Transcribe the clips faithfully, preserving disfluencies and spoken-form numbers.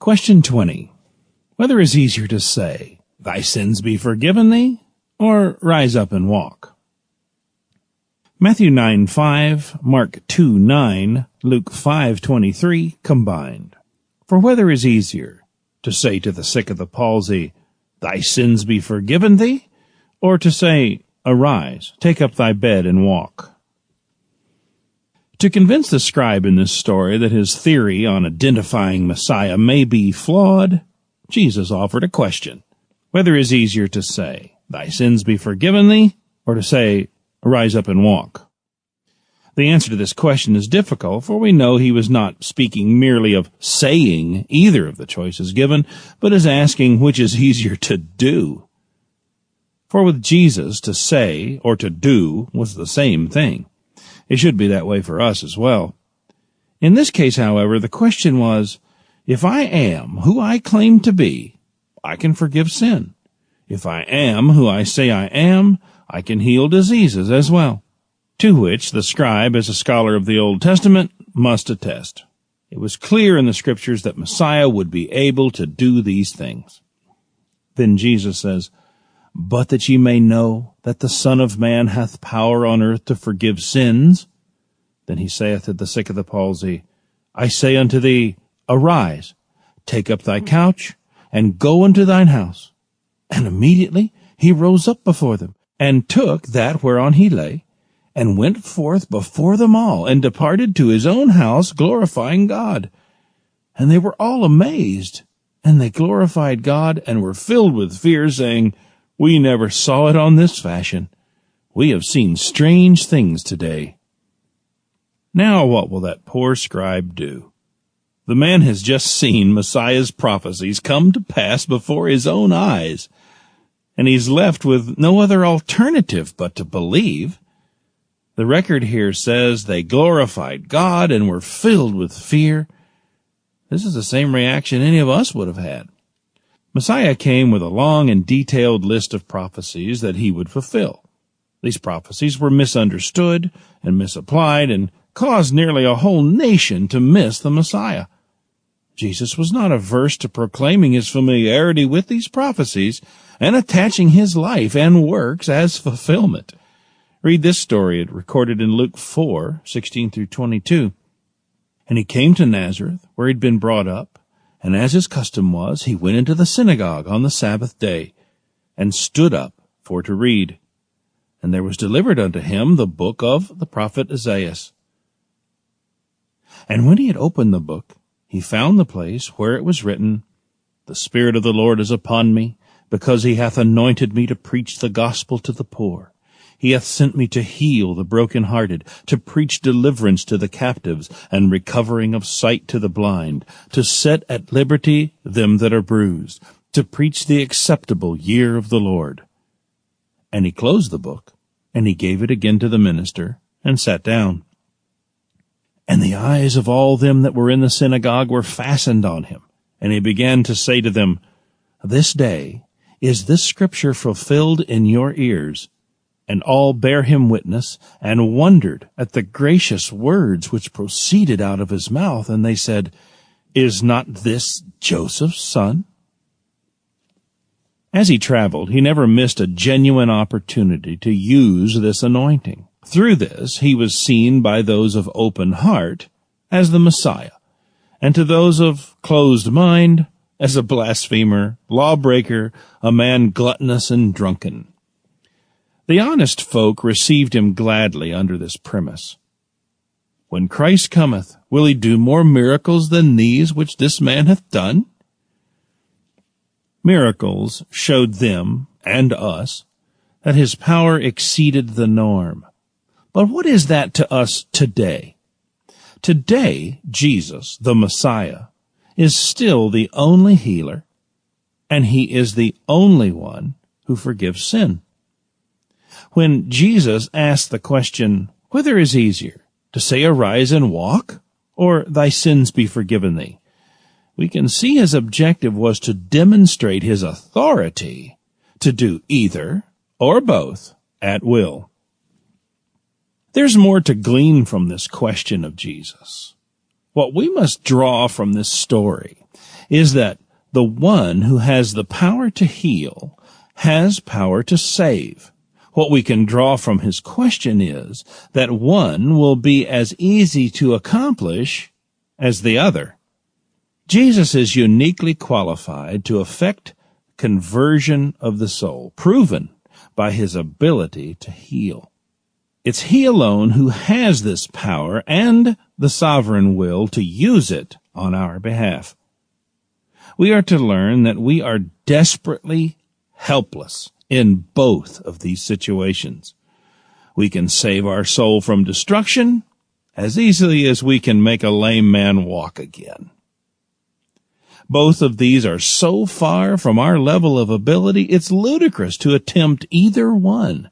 Question twenty. Whether is easier to say, "Thy sins be forgiven thee," or "Rise up and walk"? Matthew nine five, Mark two nine, Luke five twenty-three combined. For whether is easier, to say to the sick of the palsy, "Thy sins be forgiven thee," or to say, "Arise, take up thy bed and walk"? To convince the scribe in this story that his theory on identifying Messiah may be flawed, Jesus offered a question. Whether is easier to say, "Thy sins be forgiven thee," or to say, "Rise up and walk"? The answer to this question is difficult, for we know he was not speaking merely of saying either of the choices given, but is asking which is easier to do. For with Jesus, to say or to do was the same thing. It should be that way for us as well. In this case, however, the question was, if I am who I claim to be, I can forgive sin. If I am who I say I am, I can heal diseases as well. To which the scribe, as a scholar of the Old Testament, must attest. It was clear in the Scriptures that Messiah would be able to do these things. Then Jesus says, "But that ye may know that the Son of Man hath power on earth to forgive sins." Then he saith to the sick of the palsy, "I say unto thee, Arise, take up thy couch, and go unto thine house." And immediately he rose up before them, and took that whereon he lay, and went forth before them all, and departed to his own house, glorifying God. And they were all amazed, and they glorified God, and were filled with fear, saying, "We never saw it on this fashion. We have seen strange things today." Now what will that poor scribe do? The man has just seen Messiah's prophecies come to pass before his own eyes, and he's left with no other alternative but to believe. The record here says they glorified God and were filled with fear. This is the same reaction any of us would have had. Messiah came with a long and detailed list of prophecies that he would fulfill. These prophecies were misunderstood and misapplied and caused nearly a whole nation to miss the Messiah. Jesus was not averse to proclaiming his familiarity with these prophecies and attaching his life and works as fulfillment. Read this story, it recorded in Luke four sixteen through twenty-two. "And he came to Nazareth, where he'd been brought up, and as his custom was, he went into the synagogue on the Sabbath day, and stood up for to read. And there was delivered unto him the book of the prophet Isaiah. And when he had opened the book, he found the place where it was written, The Spirit of the Lord is upon me, because he hath anointed me to preach the gospel to the poor. He hath sent me to heal the brokenhearted, to preach deliverance to the captives, and recovering of sight to the blind, to set at liberty them that are bruised, to preach the acceptable year of the Lord." And he closed the book, and he gave it again to the minister, and sat down. And the eyes of all them that were in the synagogue were fastened on him, and he began to say to them, "This day is this scripture fulfilled in your ears." And all bare him witness, and wondered at the gracious words which proceeded out of his mouth. And they said, "Is not this Joseph's son?" As he traveled, he never missed a genuine opportunity to use this anointing. Through this, he was seen by those of open heart as the Messiah, and to those of closed mind as a blasphemer, lawbreaker, a man gluttonous and drunken. The honest folk received him gladly under this premise. When Christ cometh, will he do more miracles than these which this man hath done? Miracles showed them, and us, that his power exceeded the norm. But what is that to us today? Today, Jesus, the Messiah, is still the only healer, and he is the only one who forgives sin. When Jesus asked the question, "Whether is easier, to say arise and walk, or thy sins be forgiven thee?" we can see his objective was to demonstrate his authority to do either or both at will. There's more to glean from this question of Jesus. What we must draw from this story is that the one who has the power to heal has power to save. What we can draw from his question is that one will be as easy to accomplish as the other. Jesus is uniquely qualified to effect conversion of the soul, proven by his ability to heal. It's he alone who has this power and the sovereign will to use it on our behalf. We are to learn that we are desperately helpless in both of these situations. We can save our soul from destruction as easily as we can make a lame man walk again. Both of these are so far from our level of ability, it's ludicrous to attempt either one.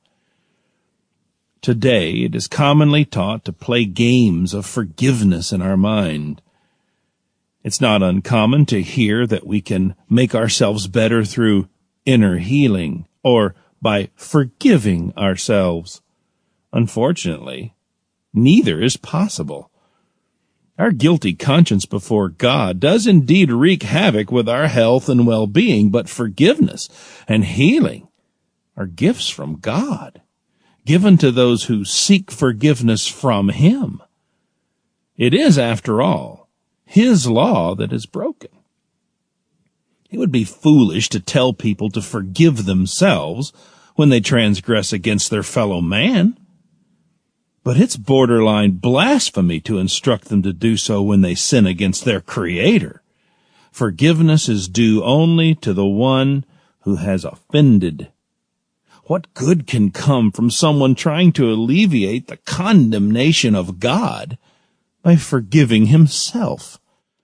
Today, it is commonly taught to play games of forgiveness in our mind. It's not uncommon to hear that we can make ourselves better through inner healing or by forgiving ourselves. Unfortunately, neither is possible. Our guilty conscience before God does indeed wreak havoc with our health and well-being, but forgiveness and healing are gifts from God, given to those who seek forgiveness from him. It is, after all, his law that is broken. It would be foolish to tell people to forgive themselves when they transgress against their fellow man. But it's borderline blasphemy to instruct them to do so when they sin against their Creator. Forgiveness is due only to the one who has offended. What good can come from someone trying to alleviate the condemnation of God by forgiving himself?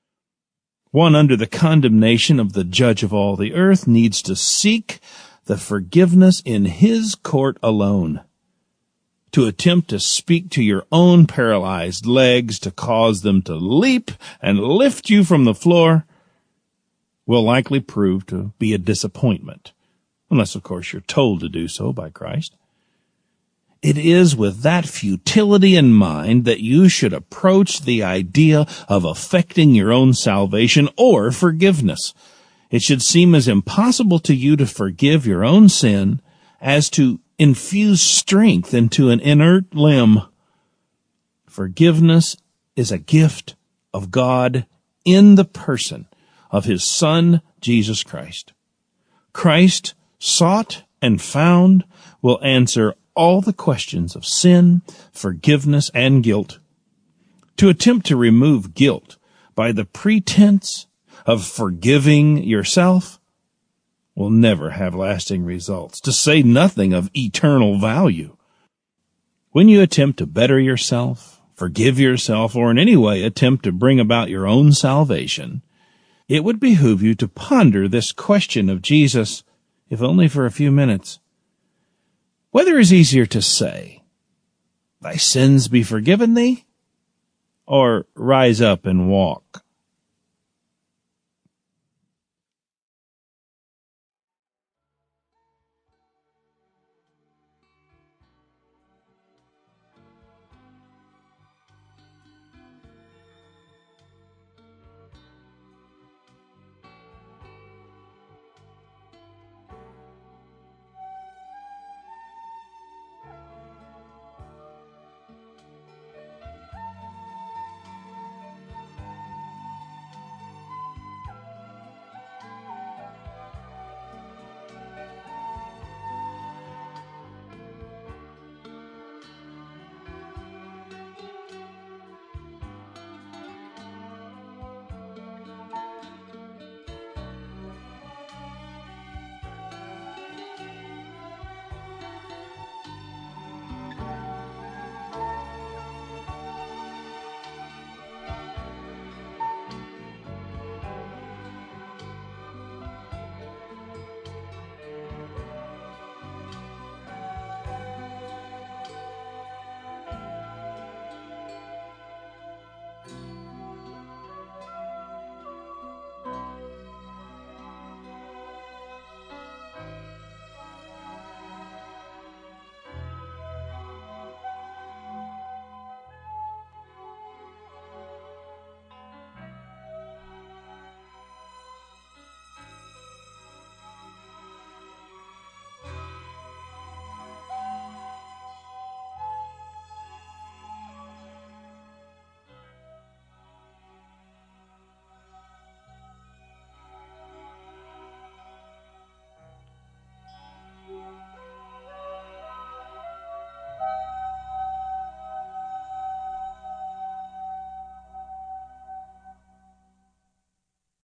One under the condemnation of the judge of all the earth needs to seek the forgiveness in his court alone. To attempt to speak to your own paralyzed legs to cause them to leap and lift you from the floor will likely prove to be a disappointment, unless, of course, you're told to do so by Christ. It is with that futility in mind that you should approach the idea of effecting your own salvation or forgiveness. It should seem as impossible to you to forgive your own sin as to infuse strength into an inert limb. Forgiveness is a gift of God in the person of his Son, Jesus Christ. Christ, sought and found, will answer all the questions of sin, forgiveness, and guilt. To attempt to remove guilt by the pretense of forgiving yourself will never have lasting results, to say nothing of eternal value. When you attempt to better yourself, forgive yourself, or in any way attempt to bring about your own salvation, it would behoove you to ponder this question of Jesus, if only for a few minutes. Whether is easier to say, "Thy sins be forgiven thee," or "Rise up and walk"?